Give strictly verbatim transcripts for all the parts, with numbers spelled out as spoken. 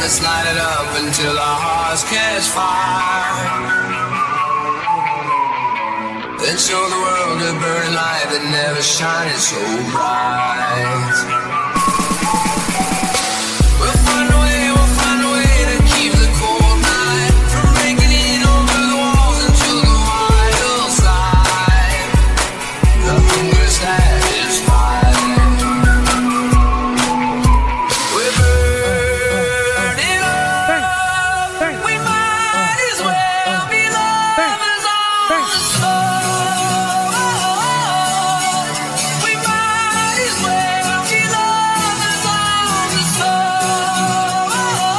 let's light it up until our hearts catch fire. Then show the world a burning light that never shines so bright. We'll find a way, we'll find a way to keep the cold night from breaking in over the walls into the wild side. Nothing will satisfy. We're burning up. We might as well be lovers on the soul. We might as well be lovers on the soul.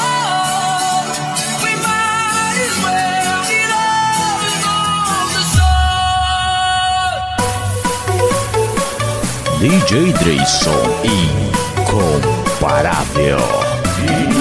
We might as well be lovers on the soul. D J Dreyson, incomparável.